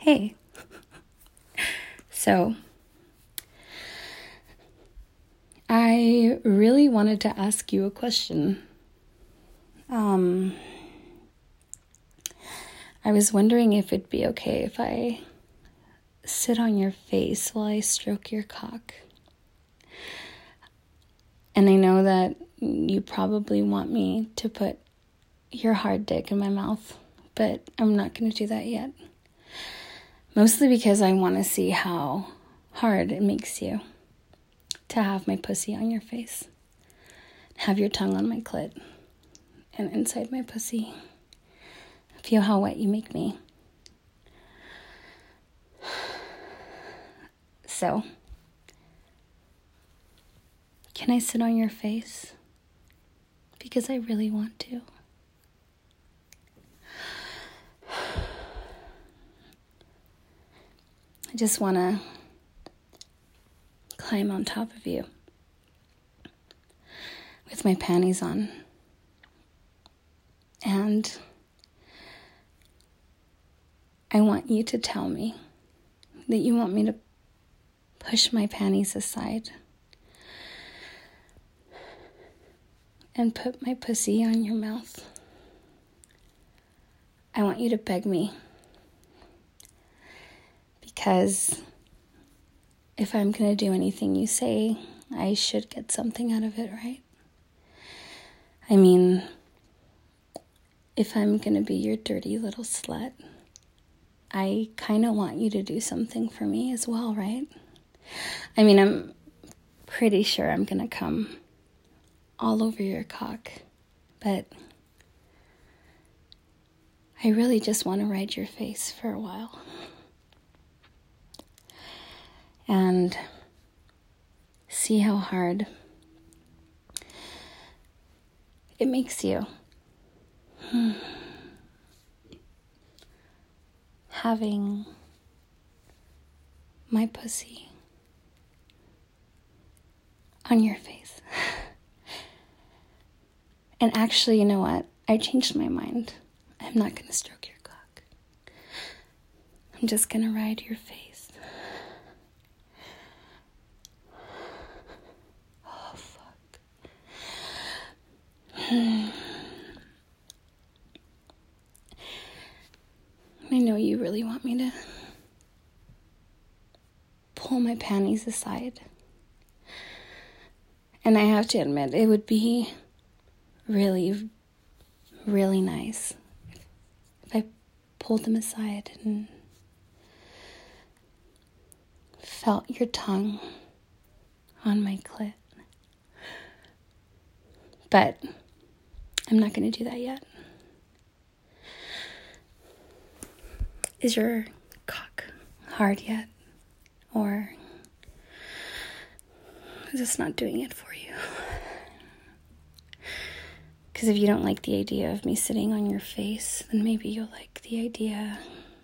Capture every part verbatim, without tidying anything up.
Hey. So, I really wanted to ask you a question. Um, I was wondering if it'd be okay if I sit on your face while I stroke your cock. And I know that you probably want me to put your hard dick in my mouth, but I'm not going to do that yet. Mostly because I want to see how hard it makes you to have my pussy on your face, have your tongue on my clit and inside my pussy. Feel how wet you make me. So, can I sit on your face? Because I really want to. I just want to climb on top of you with my panties on. And I want you to tell me that you want me to push my panties aside and put my pussy on your mouth. I want you to beg me. Because if I'm going to do anything you say, I should get something out of it, right? I mean, if I'm going to be your dirty little slut, I kind of want you to do something for me as well, right? I mean, I'm pretty sure I'm going to come all over your cock, but I really just want to ride your face for a while. And see how hard it makes you. Hmm. Having my pussy on your face. And actually, you know what? I changed my mind. I'm not going to stroke your cock. I'm just going to ride your face. Oh, fuck. I know you really want me to pull my panties aside. And I have to admit, it would be really, really nice if I pulled them aside and felt your tongue on my clit. But I'm not going to do that yet. Is your cock hard yet? Or is this not doing it for you? Because if you don't like the idea of me sitting on your face, then maybe you'll like the idea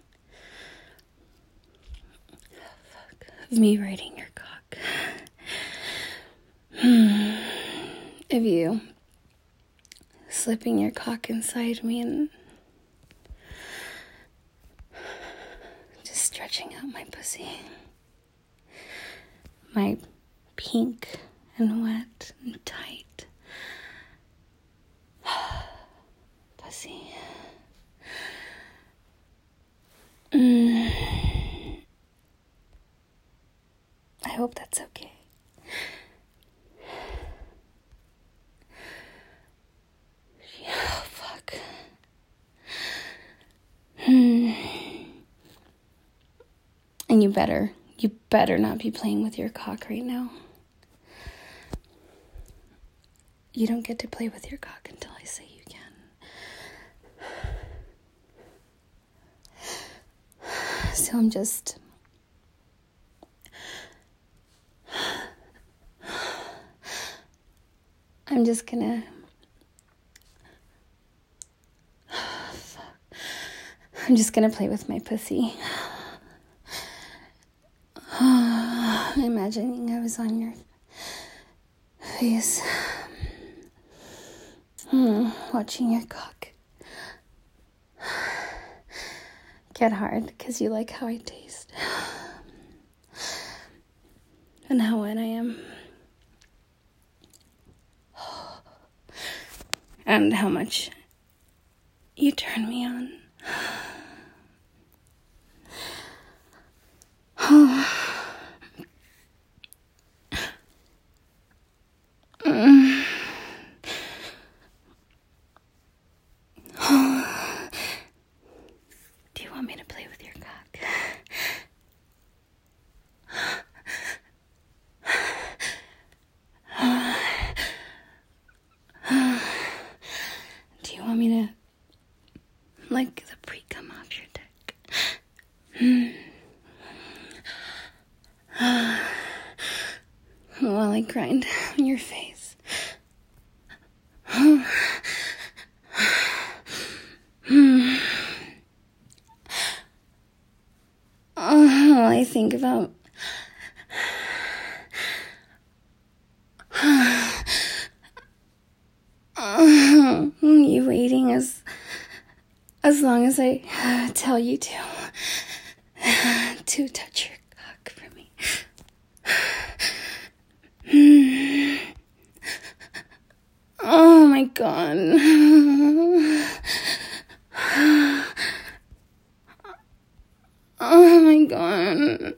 of me riding your cock. Of you slipping your cock inside me and just stretching out my pussy. My pink and wet and tight pussy. Mm. I hope that's okay. Oh, fuck. Hmm. And you better, you better not be playing with your cock right now. You don't get to play with your cock until I say you can. So I'm just... I'm just gonna... I'm just gonna play with my pussy. Imagining I was on your face. Hmm, watching your cock get hard because you like how I taste and how wet I am and how much you turn me on. Do you want me to play with your cock? Do you want me to like the pre-cum off your dick? While I grind on your face. While I think about you waiting as as long as I tell you to to touch your cock for me. Oh my god. Oh my god.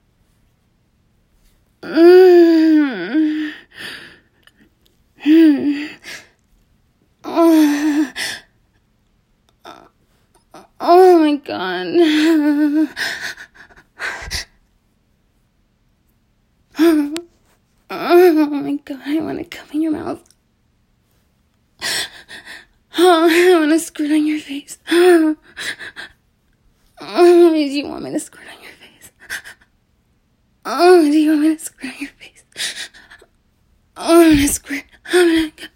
Oh my god. Oh my god, I want to come in your mouth. Oh, I want to squirt on your face. Oh, do you want me to squirt on your face? Oh, do you want me to squirt on your face? Oh, I'm gonna squirt. I'm gonna go.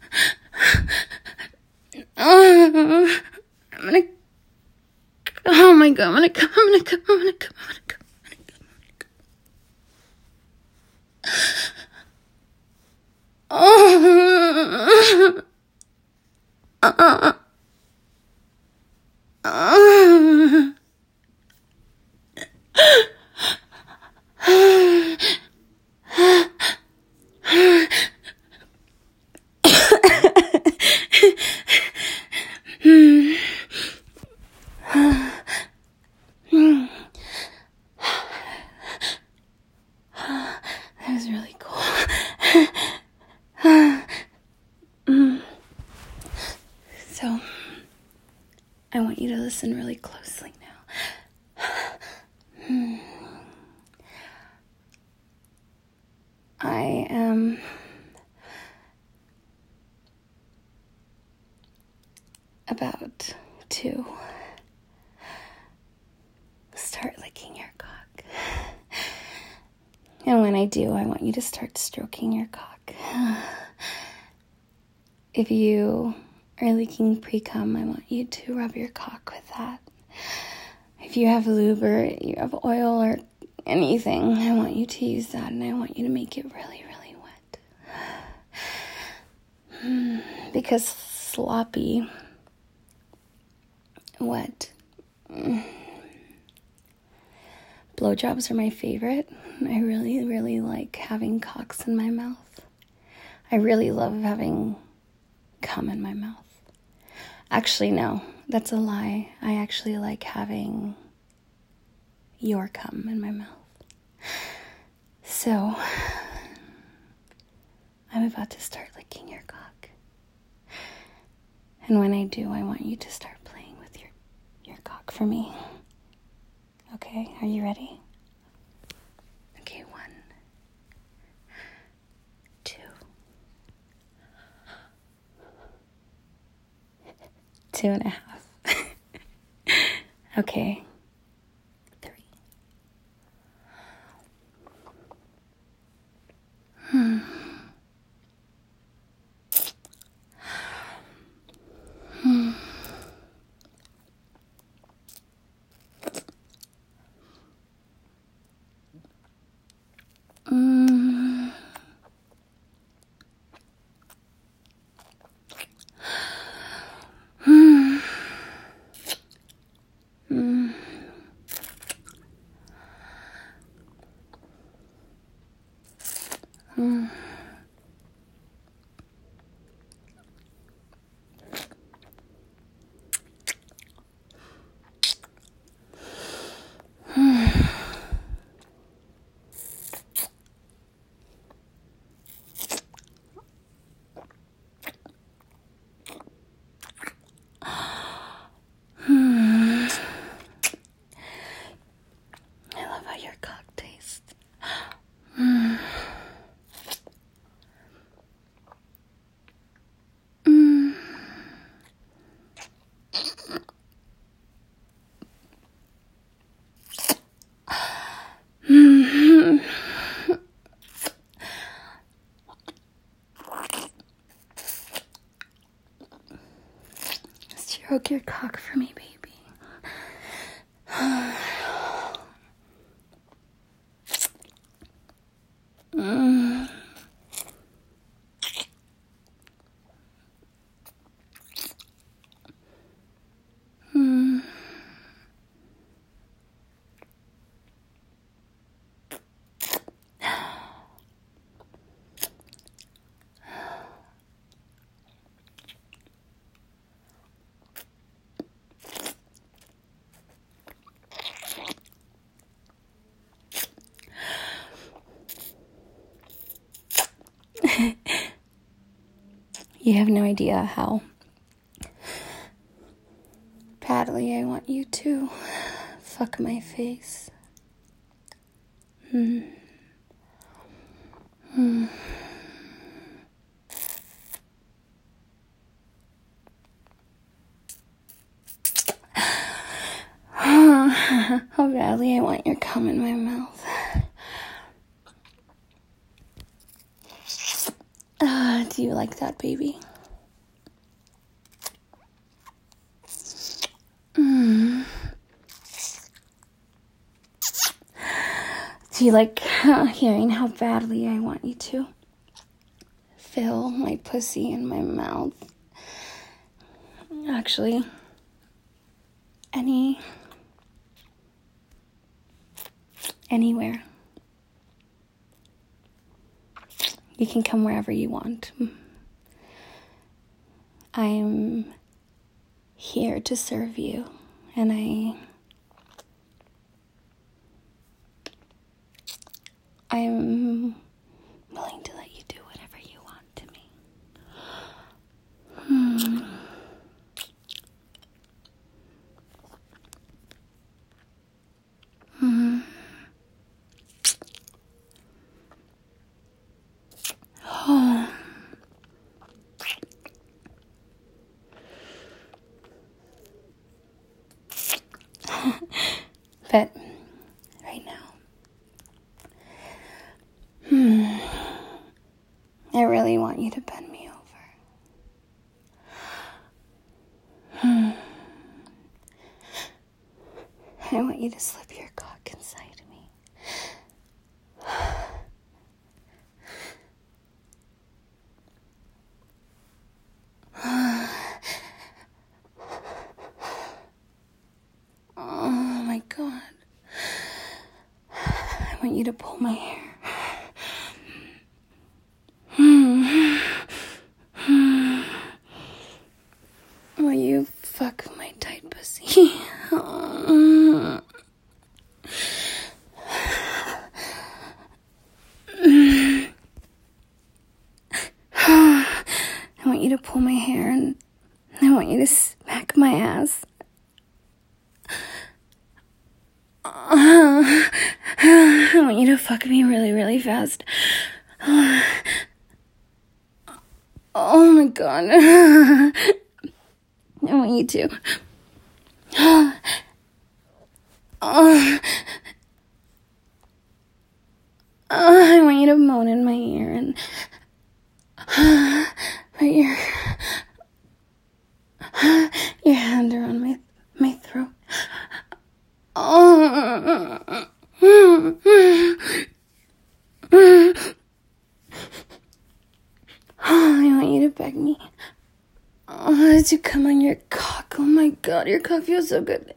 Oh, I'm gonna. Oh my god, I'm gonna come. I'm gonna come. I'm gonna come. I'm gonna come. I'm gonna come. I'm gonna come. Oh. Uh. Uh. That was really cool. So, I want you to listen really closely now. I am about to start licking your cock. And when I do, I want you to start stroking your cock. If you are leaking pre-cum, I want you to rub your cock with that. If you have lube or you have oil or anything, I want you to use that, and I want you to make it really, really wet. Because sloppy, wet blowjobs are my favorite. I really, really like having cocks in my mouth. I really love having cum in my mouth. Actually, no, that's a lie. I actually like having your cum in my mouth. So, I'm about to start licking your cock. And when I do, I want you to start playing with your, your cock for me. Okay, are you ready? Okay, one, two, two and a half. Okay, three. Hmm. Hmm. Mm. Mm. Mm. Hmm. I love how your cock tastes. Mm. Mm. Mm. Stroke your cock for me, baby. Mm. Mm. You have no idea how badly I want you to fuck my face. Mm. Mm. How badly I want your cum in my mouth. Uh, do you like that, baby? Mm. Do you like uh, hearing how badly I want you to fill my pussy in my mouth? Actually, any, anywhere. You can come wherever you want. I'm here to serve you, and I, I'm willing to let you do whatever you want to me. Hmm. Hmm. Oh. But right now, hmm, I really want you to bend me over. Hmm. I want you to slip your cock inside me. Oh my God. I want you to pull my hair. Will you fuck my tight pussy? I want you to pull my hair and I want you to smack my ass. I want you to fuck me really, really fast. Oh my God. I want you to. Oh. I want you to moan in my ear and put your your hand around my my throat. Oh. I want you to beg me. Oh, to come on your cock. Oh my God, your cock feels so good.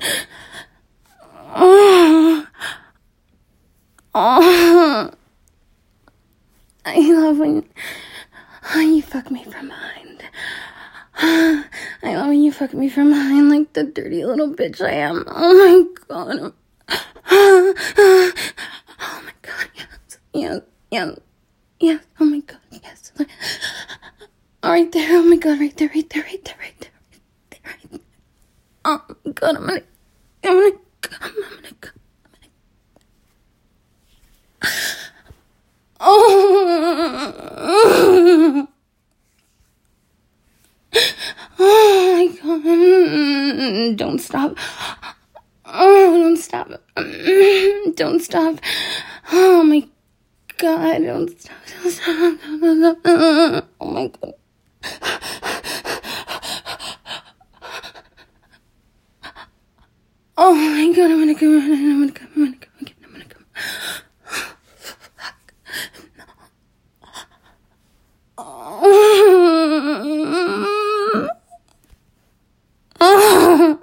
Oh. Oh. I I love when oh, you fuck me from behind. I love when you fuck me from behind like the dirty little bitch I am. Oh my god. Oh my god, yes. Yes, yes, yes. Oh my god, yes. Oh, right there. Oh my god, right there, right there, right there, right there, right there, right there. Oh my god, I'm gonna, I'm gonna come, I'm gonna come. Oh, oh my god, don't stop. Oh, don't stop. Don't stop. Oh my god, don't stop, don't stop, don't stop. Oh my god. Oh my god, I'm gonna come, I'm gonna come, I'm gonna come, I'm gonna come. Oh. Oh.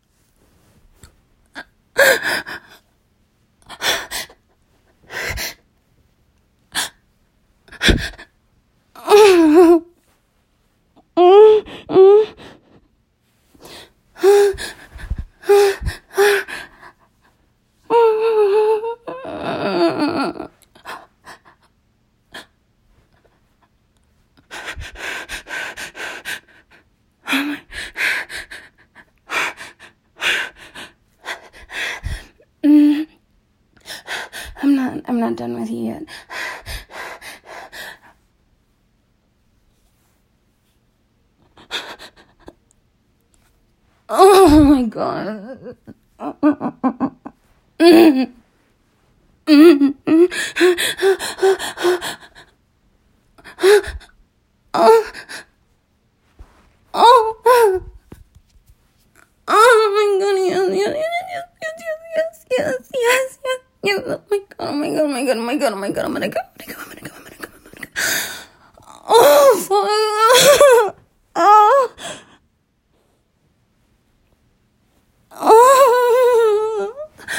I'm not, I'm not done with you yet. Oh my god. Oh. Oh. Oh my god, yes, yes, yes, yes, yes, yes, yes, yes, yes, oh my god, oh my god, oh my god, oh my god, oh my god, I'm gonna go, I'm gonna go, I'm gonna go, I'm gonna go, I'm gonna go. Oh, fuck. Oh. Oh.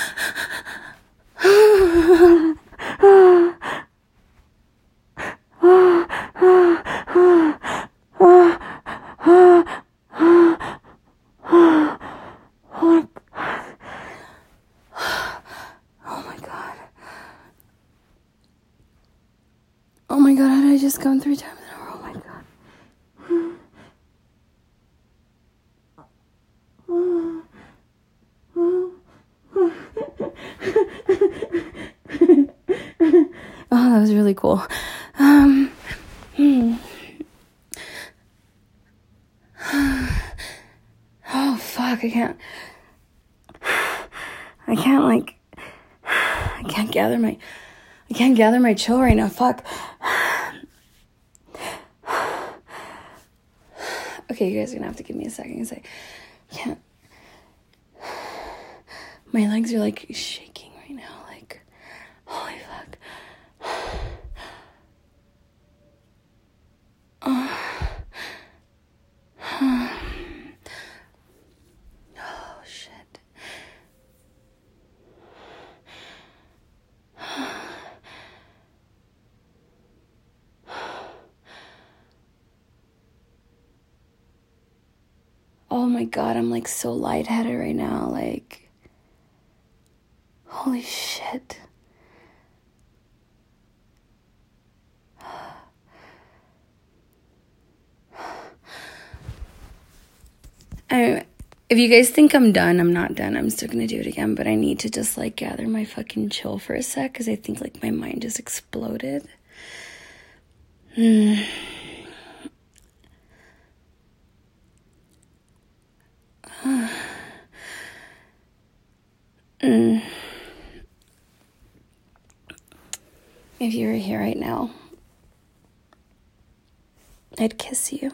Oh my god, how did I just come three times in a row? Oh my god. Oh, that was really cool. Um, hmm. Oh, fuck, I can't. I can't, like, I can't gather my, I can't gather my chill right now, fuck. Okay, you guys are gonna have to give me a second, because I can't. My legs are, like, shaking right now, like, holy fuck. Oh. Oh, shit. Oh my god, I'm like so lightheaded right now, like, holy shit. I, if you guys think I'm done, I'm not done. I'm still gonna do it again, but I need to just like gather my fucking chill for a sec, because I think like my mind just exploded. Hmm. Mm. If you were here right now, I'd kiss you.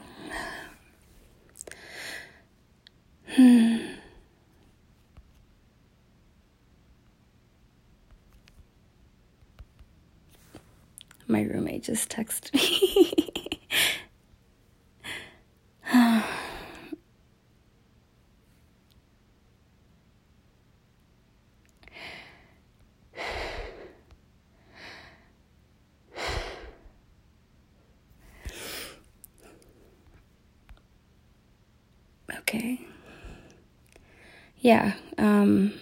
Hmm. My roommate just texted me. yeah, um,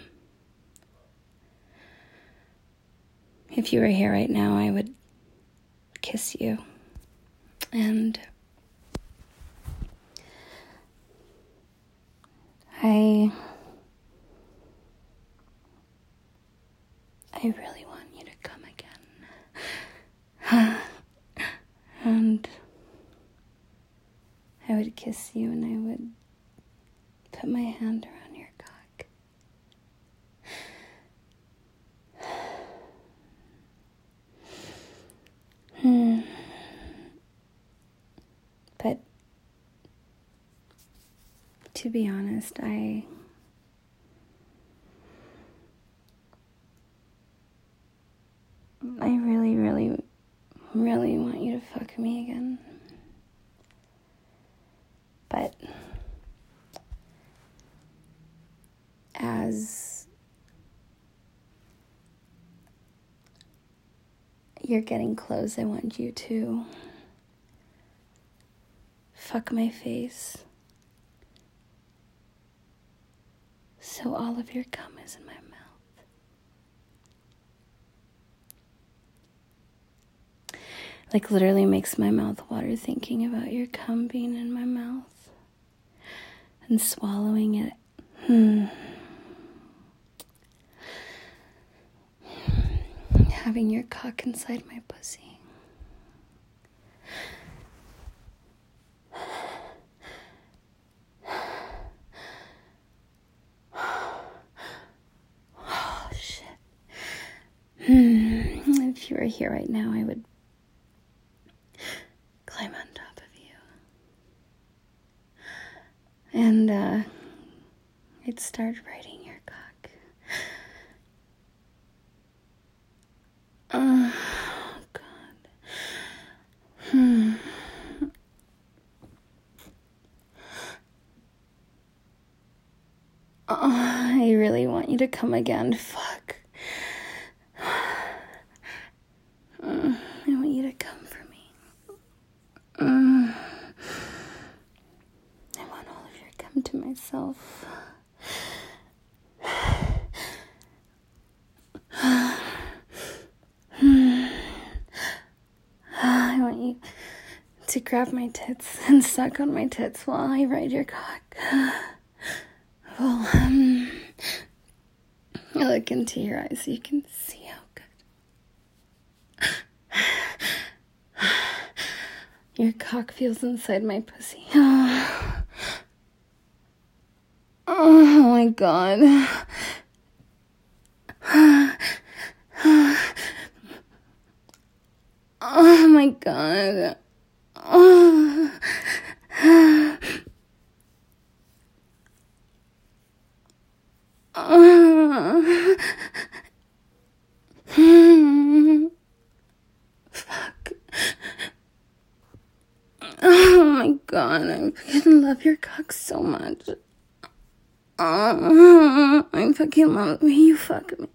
if you were here right now, I would kiss you. And I, I really want you to come again. And I would kiss you and I would put my hand around your cock. Hmm. But to be honest, I I really, really, really want you to fuck me again. But as you're getting close, I want you to fuck my face so all of your cum is in my mouth. Like, literally makes my mouth water thinking about your cum being in my mouth and swallowing it. Hmm. Having your cock inside my pussy. Oh, shit. Hmm. If you were here right now, I would climb on top of you. And, uh, I'd start riding your cock. Oh, God. Hmm. Oh, I really want you to come again. Fuck. Mm, I want you to come for me. Mm. I want all of your cum to myself. I want you to grab my tits and suck on my tits while I ride your cock. Well, um, I look into your eyes so you can see how good your cock feels inside my pussy. Oh, oh my God. Oh my God. Oh. Oh. Fuck. Oh my God, I fucking love your cock so much. Oh, I fucking love the way you fuck me.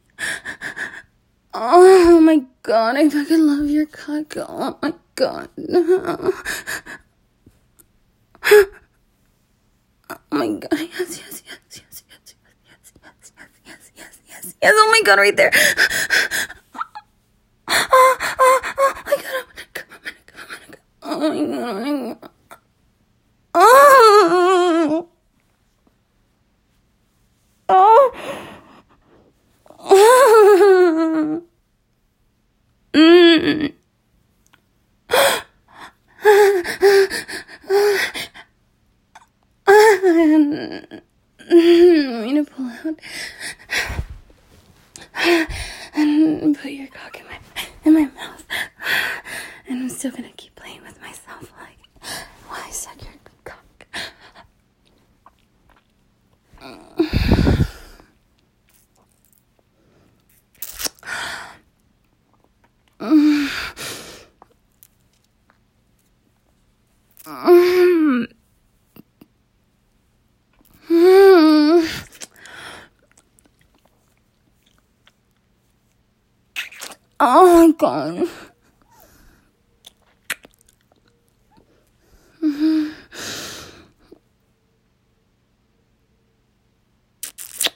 Oh my God, I fucking love your cock. Oh my God. Oh my God, yes, yes, yes, yes, yes, yes, yes, yes, yes, yes, yes, yes, oh my God, right there. Oh, oh, oh my God, I'm gonna go, I'm gonna go, I'm gonna go. Oh my God, oh my God. Oh. Oh. Oh. Mm. I'm gonna pull out and put your cock in my in my mouth, and I'm still gonna keep playing with myself like while I suck your cock. Mm. Mm. Mm. Oh my God. Mm-hmm.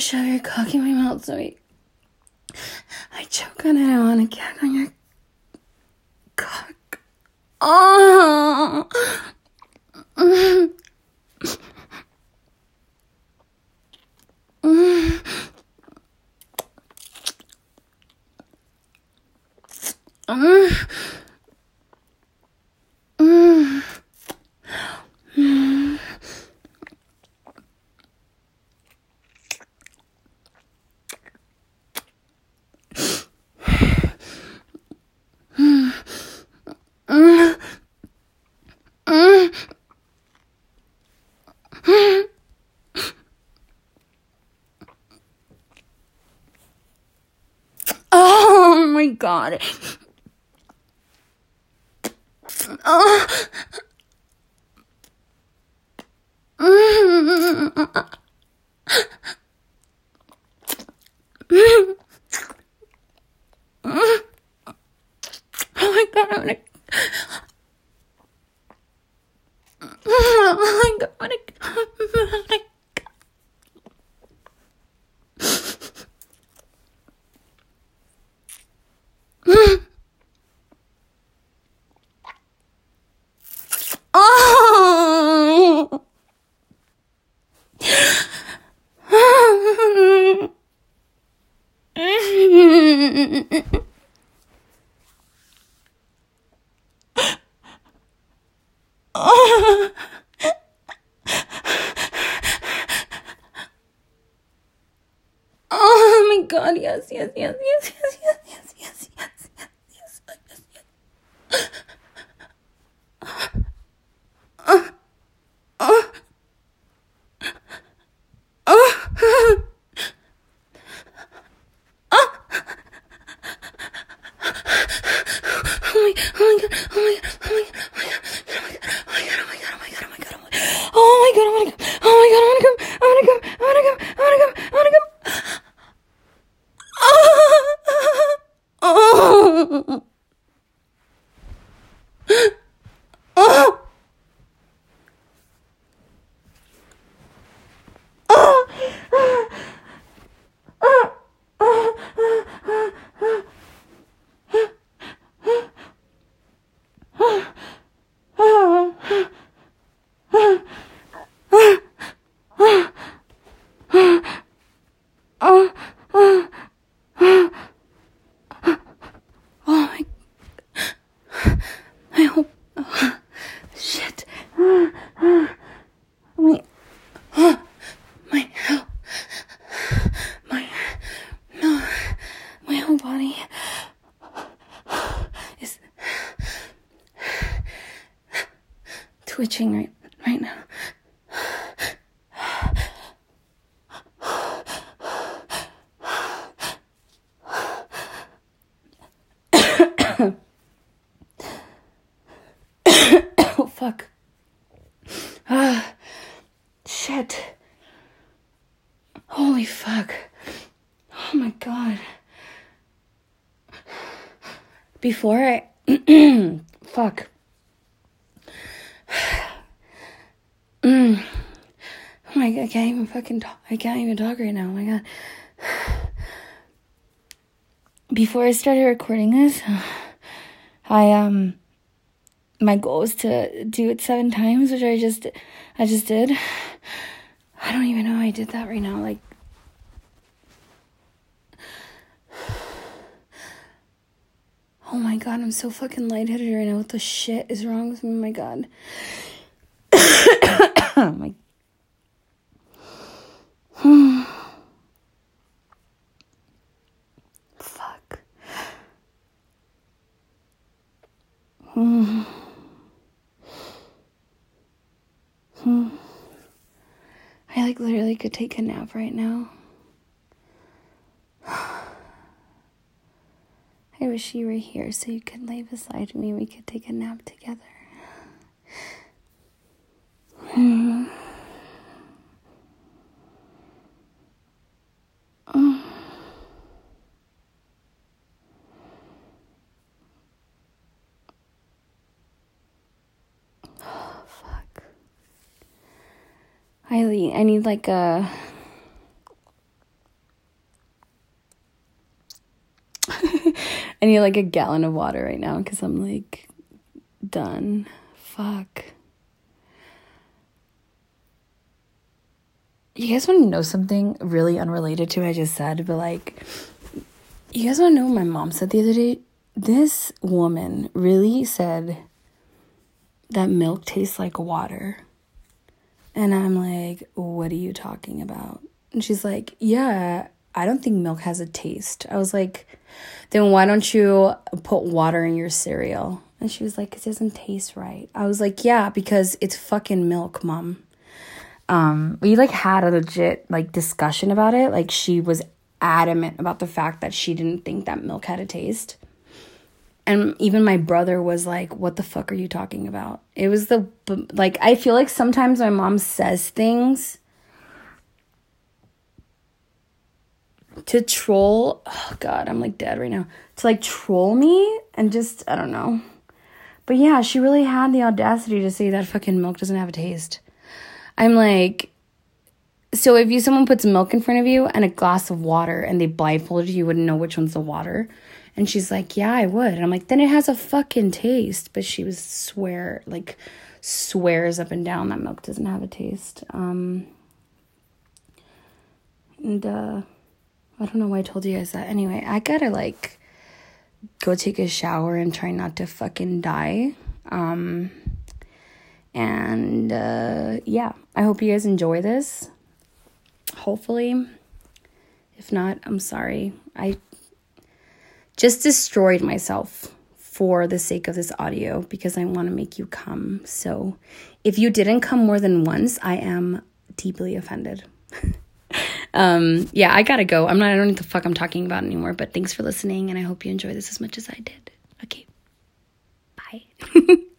shove your cock in my mouth so I, I choke on it. I want to gag on your cock. Oh. Mm. Mm. Mm. Mm. Mm. Oh my god. Oh. Oh my god, I'm gonna. Oh my god, I'm gonna. Oh. Oh my god, yes, yes, yes, yes, yes, yes, yes, yes, yes, yes, yes, yes, yes. Oh, oh, oh. Oh my, oh my god, oh my god, oh my god, oh my god, oh my god, oh my god, oh my god, oh my god, oh my god, oh my god, oh my god, I wanna come, I wanna come, I wanna come, I wanna come, I wanna come. Oh, oh, oh my, I hope, oh, shit, my, oh, my, hell, my, no, my whole body is twitching right, right now. Oh, fuck. Ah, shit. Holy fuck. Oh my god. Before I... fuck. Mm. Oh my god, I can't even fucking talk. I can't even talk right now. Oh my god. Before I started recording this, I, um... my goal was to do it seven times, which I just, I just did. I don't even know how I did that right now. Like, oh my god, I'm so fucking lightheaded right now. What the shit is wrong with me? Oh my god. Oh my. Fuck. Hmm. Hmm. I like literally could take a nap right now. I wish you were here so you could lay beside me. We could take a nap together. Hmm. Oh. Oh, fuck. I, I need like a... I need like a gallon of water right now because I'm like done. Fuck. You guys want to know something really unrelated to what I just said, but like, you guys want to know what my mom said the other day? This woman really said that milk tastes like water. And I'm like, what are you talking about? And she's like, yeah, I don't think milk has a taste. I was like, then why don't you put water in your cereal? And she was like, it doesn't taste right. I was like, yeah, because it's fucking milk, Mom. Um, we like had a legit like discussion about it. Like she was adamant about the fact that she didn't think that milk had a taste. And even my brother was like, what the fuck are you talking about? It was the, like, I feel like sometimes my mom says things to troll. Oh, God, I'm like dead right now. To like troll me and just, I don't know. But yeah, she really had the audacity to say that fucking milk doesn't have a taste. I'm like, so if you someone puts milk in front of you and a glass of water and they blindfolded you, you wouldn't know which one's the water. And she's like, yeah, I would. And I'm like, then it has a fucking taste. But she was swear, like, swears up and down that milk doesn't have a taste. Um, and, uh, I don't know why I told you guys that. Anyway, I gotta, like, go take a shower and try not to fucking die. Um, and, uh, yeah, I hope you guys enjoy this. Hopefully. If not, I'm sorry. I just destroyed myself for the sake of this audio because I want to make you come. So if you didn't come more than once, I am deeply offended. um, yeah, I gotta go. I'm not, I don't know what the fuck I'm talking about anymore, but thanks for listening and I hope you enjoy this as much as I did. Okay. Bye.